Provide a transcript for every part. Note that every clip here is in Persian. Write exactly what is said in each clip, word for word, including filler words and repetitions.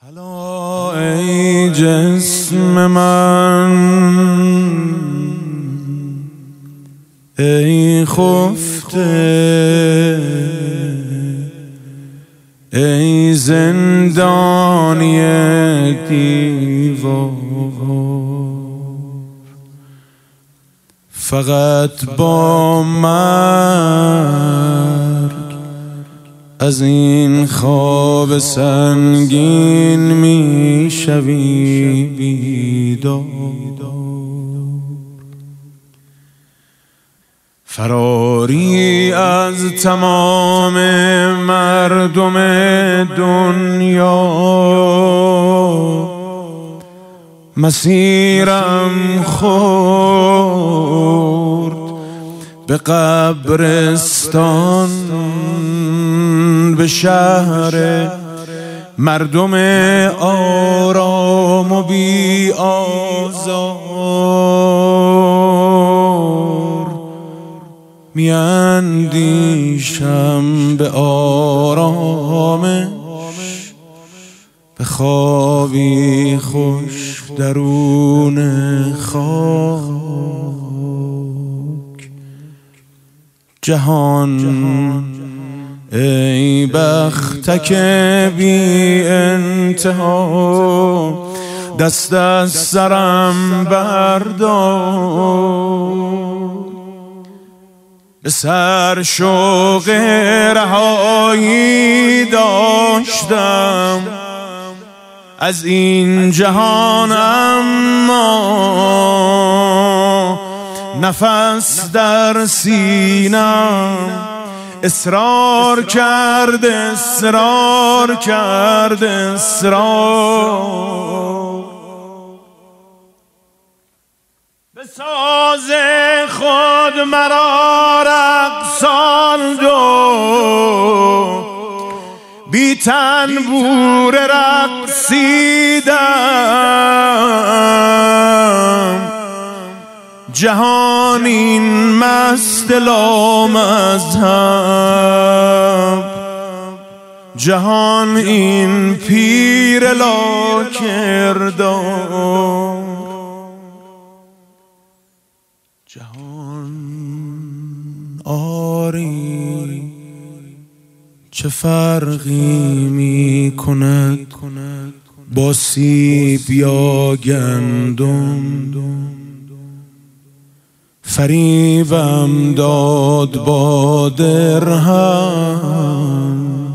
هلا ای جسم من، ای خفته، ای زندانی دیوار، فقط با مرگ از این خواب سنگین می شوی بیدار. فراری از تمام مردم دنیا، مسیرم خورد به قبرستان، به شهر مردم آرام و بی آزار. می اندیشم به آرامش، به خوابی خوش درون خاک. جهان ای بختک بی انتها، دست از سرم بردار. به سر شوق رهایی داشتم از این جهان، اما نفس در سینم اصرار کرد اصرار کرد اصرار. به ساز خود مرا رقصاند و بی تنبور رقصیدم. جهان این مست لامذهب، جهان این پیر لاکردار. جهان آری چه فرقی می کند با سیب یا گندم. فریبم داد با درهم،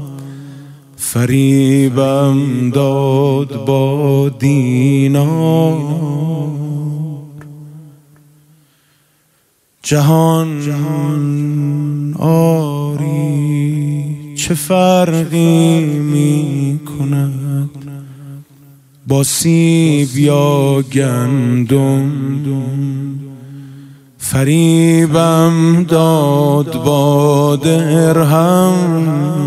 فریبم داد با دینار. جهان آری چه فرقی می کند با سیب یا گندم. فریبم داد با درهم،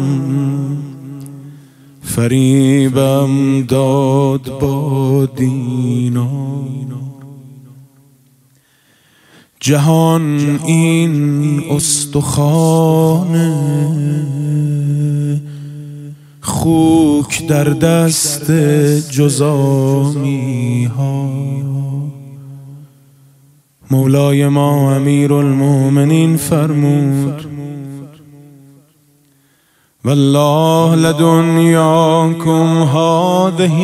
فریبم داد با دینار. جهان این استخوان خوک در دست جزامی ها. مولای ما امیرالمومنین فرمود: والله لدنیاکم هذه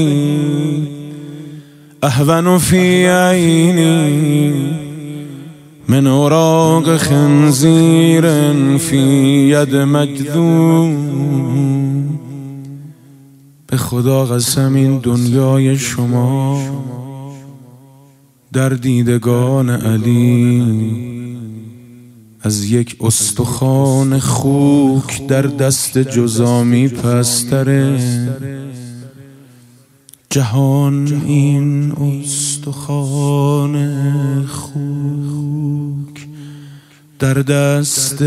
اهون فی عینی من اوراق خنزیر فی ید مجذوب. به خدا قسم این دنیای شما در دیدگان علی از یک استخوان خوک در دست جزامی پستره. جهان این استخوان خوک در دست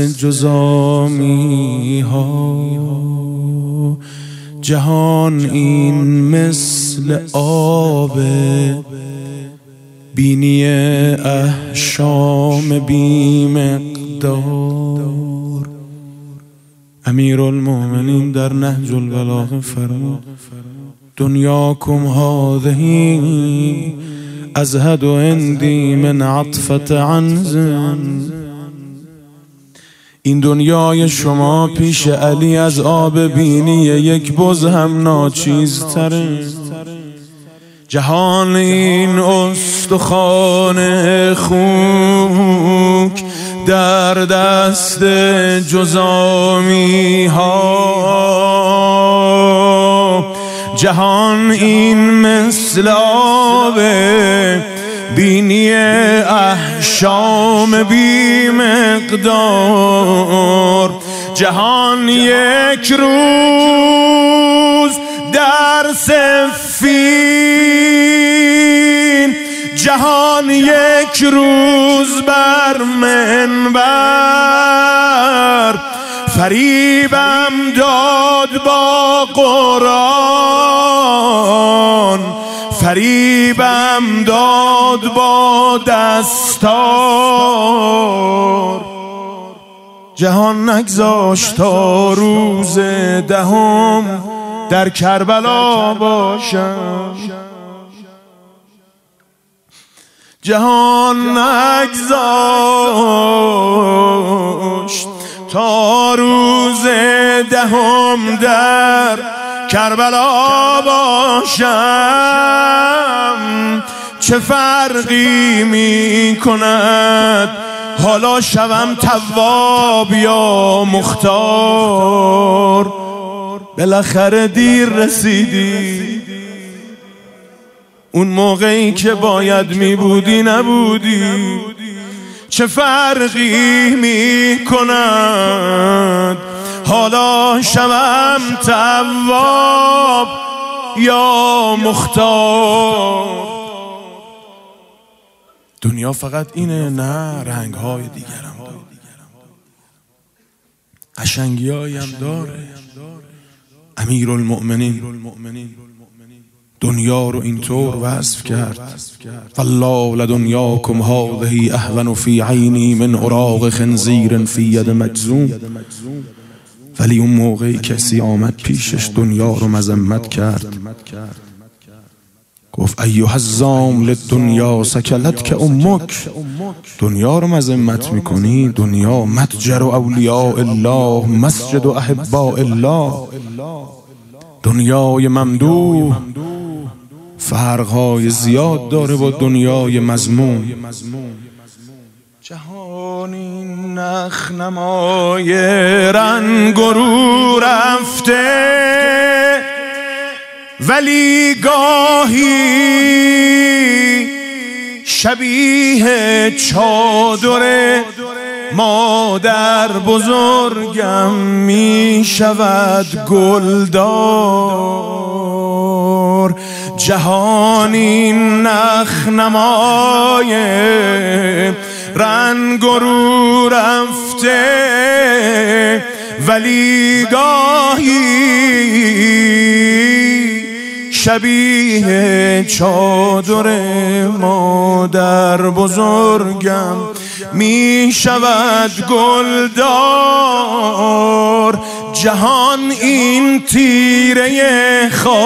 جزامی ها. جهان این مثل آب بینی احشام بی مقدار. امیرالمومنین در نهج البلاغه فرمود دنیاکم هذه ازهد عندی من عطفة عنز. این دنیای شما پیش علی از آب بینی یک بز هم ناچیزتره. جهان این استخوان خوک در دست جزامی ها. جهان این مثل آب بینی احشام بی مقدار. جهان یک روز در سفین، جهان یک روز بر منبر. فریبم داد با قرآن، فریبم داد با دستار. جهان نگذاشت تا روز دهم در کربلا باشم. جهان نگذاشت تا روز دهم در کربلا باشم. چه فرقی می کند حالا شوم تواب یا مختار؟ بالاخره دیر رسیدی، اون موقعی که باید می بودی نبودی. چه فرقی می کند حالا شوم تواب یا مختار؟ دنیا فقط اینه؟ نه، رنگ‌های دیگرم داره، قشنگی‌هایی هم داره. امیرالمؤمنین دنیا رو اینطور وصف کرد والله لدنیاکم هذه اهون فی عینی من اوراق خنزیر فی ید مجذوم. ولی اون موقعی کسی آمد پیشش دنیا رو مذمت کرد، گفت ایها الزام للدنیا سکلتک امک. دنیا رو مذمت میکنی؟ دنیا متجر اولیاء الله، مسجد احباء الله. دنیای ممدوح فرقهای زیاد داره با دنیای مذموم. جهانی نخنمای رنگ و رو رفته، ولی گاهی شبیه چادر مادر بزرگم می شود گلدار. جهانی نخنمای رنگ و رو رفته، ولی گاهی شبیه چادر مادر بزرگم می شود گلدار. جهان این تیره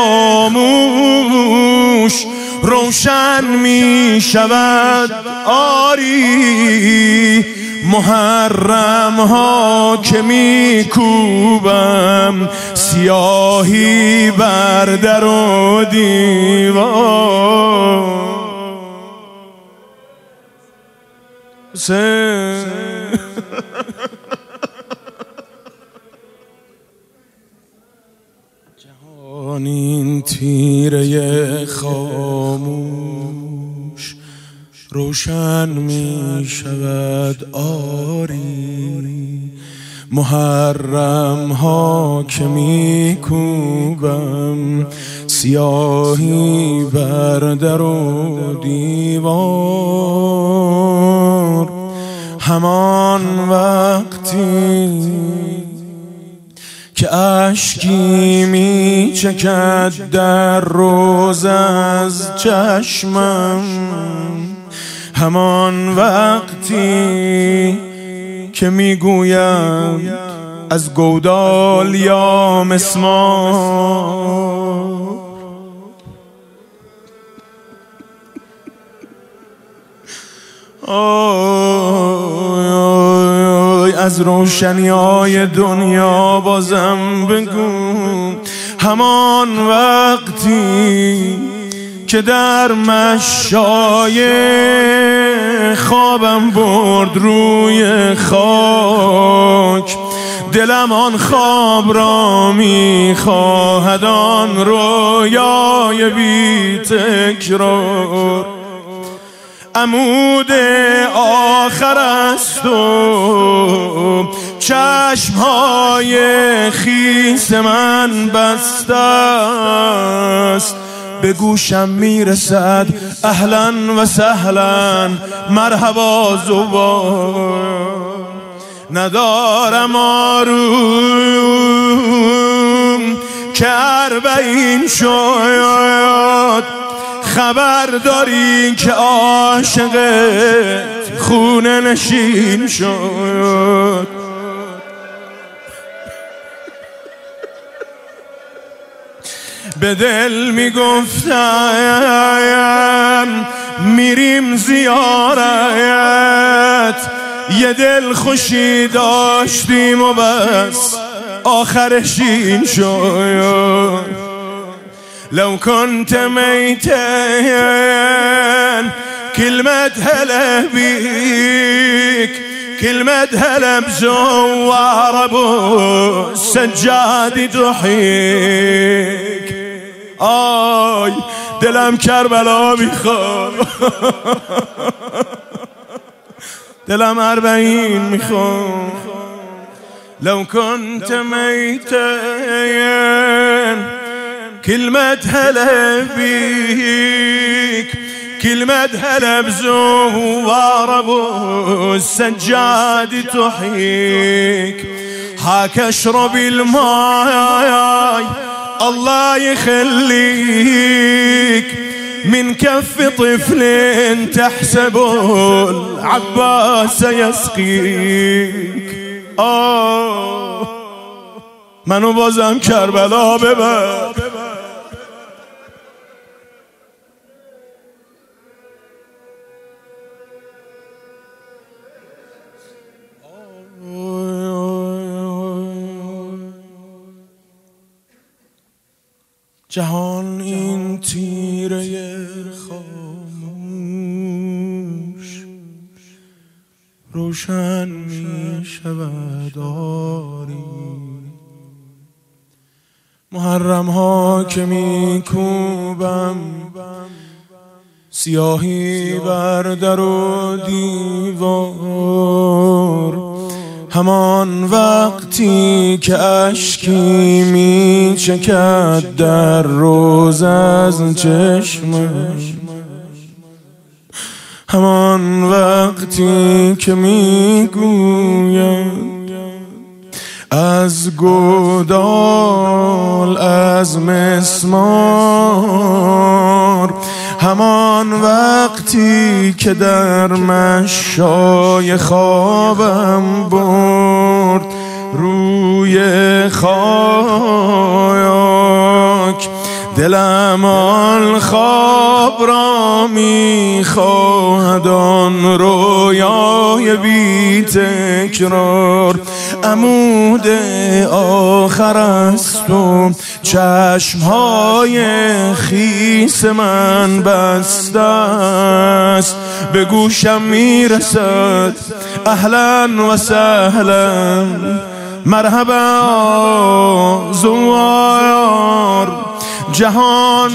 خاموش روشن می شود آری. محرم ها که می کوبم سیاهی بر در و دیوار. جهان این تیره خاموش روشن می شود آری. محرم ها که می کوبم سیاهی بر در و دیوار. همان وقتی که اشکی می چکد در روز از چشمم، همان وقتی که می گویم از گودال یا مسمار. آی از روشنی‌های دنیا بازم بگو، همان وقتی که در مشای خوابم برد روی خاک، دلم آن خواب را می‌خواهد، آن رویای بی تکرار. عمود آخر است و چشم‌های خیس من بسته است، به گوشم میرسد اهلا و سهلا مرحبا زوار. ندارم آروم که اربعین شد، خبر داری که عاشقت خونه نشین شد. به دل میگفتم میریم زیارت، یه دل خوشی داشتیم و بس آخرش این شد. لو كنت ميتا كلمة هلا بيك، كلمة هلا بزوار ابو السجاد تحيك. آی دلم کربلا میخواد، دلم اربعین میخواد. لو كنت ميتا كلمة هلا بيك، كلمة هلا بزوار ابو السجاد تحيك. هاك اشرب الماء الله يخليك، من كف طفل تحسب العباس يسقيك. آه منو بازم کربلا ببر. جهان این تیره خاموش روشن می شود آری. محرم ها که می کوبم سیاهی بر در و دیوار، همان وقتی که اشکی می چکد در روز از چشمم، همان وقتی که می گویم از گودال از مسمار، همان وقتی که در مشای خوابم برد روی خاک، دلم آن خواب را میخواهد، آن رویای بی تکرار. عمود آخر است و چشمهای خیس من بسته است، به گوشم میرسد اهلا و سهلا مرحبا زوار. جهان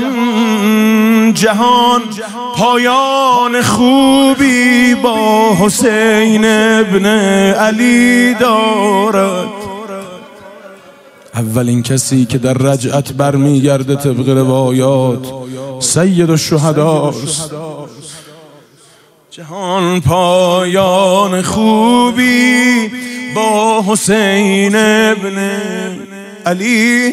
جهان پایان خوبی با حسین ابن علی دارد. اولین کسی که در رجعت برمیگرده طبق روایات سید الشهداست. جهان پایان خوبی با حسین ابن علی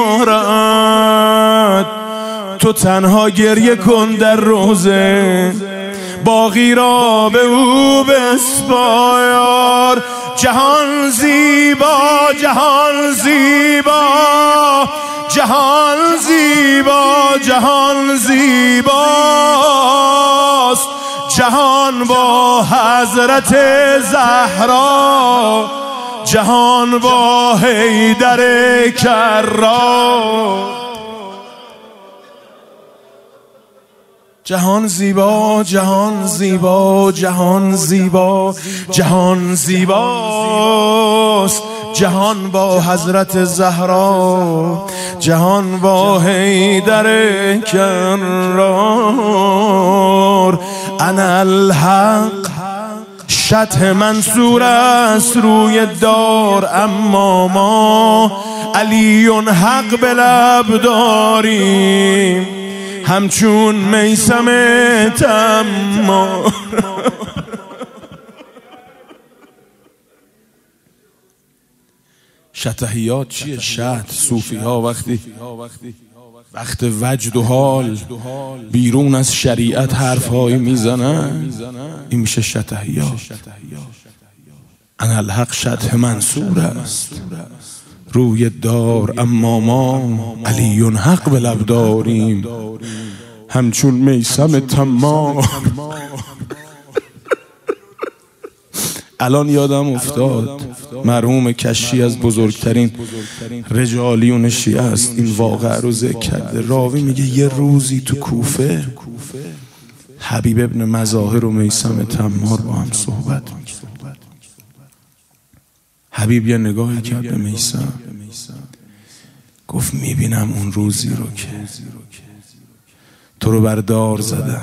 دارد. تو تنها گریه کن در روزه، باقی را به او بسپار. جهان زیبا، جهان زیبا، جهان زیبا، جهان زیباست. جهان با حضرت زهرا، جهان با حیدر کرار. جهان زیبا، جهان زیبا، جهان زیبا، جهان زیباست. جهان با حضرت زهرا، جهان با حیدر کرار. انا الحق شطح منصور است روی دار، اما ما علی حق به لب داریم همچون میثم تمار. شطحیات چیه؟ شط صوفی ها وقتی وقت وجد و حال بیرون از شریعت حرف هایی میزنن، این میشه شطحیات. انا الحق شطح منصور است روی دار، اما ما علی حق به لب داریم همچون میثم تمار. الان یادم افتاد مرحوم کشی از بزرگترین رجالیون شیعه است، این واقعه رو ذکر کرده. راوی میگه یه روزی تو کوفه حبیب ابن مظاهر و میثم تمار با هم صحبت میکنن. حبیب یه نگاهی کرد به میثم، گفت میبینم اون روزی رو که تو رو بردار زدن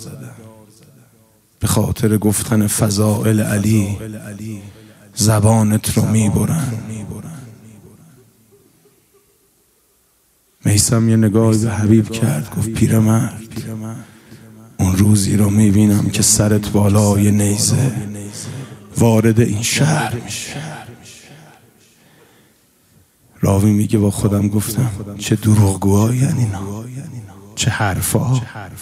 به خاطر گفتن فضائل علی، زبانت رو میبرن. میثم یه نگاهی به حبیب کرد، گفت پیرمرد اون روزی رو میبینم که سرت بالای نیزه وارد این شهر میشه. راوی میگه با خودم گفتم چه دروغگوهایی اینا، چه حرفا.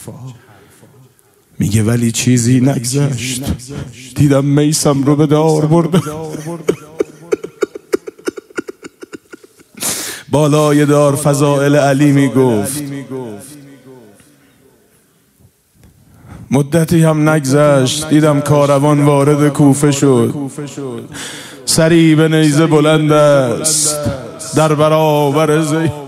میگه ولی چیزی نگذشت، دیدم میثم رو به دار برده. بالای دار فضائل علی میگفت. مدتی هم نگذشت دیدم کاروان وارد کوفه شد. سری به نیزه بلند است در برابر زید.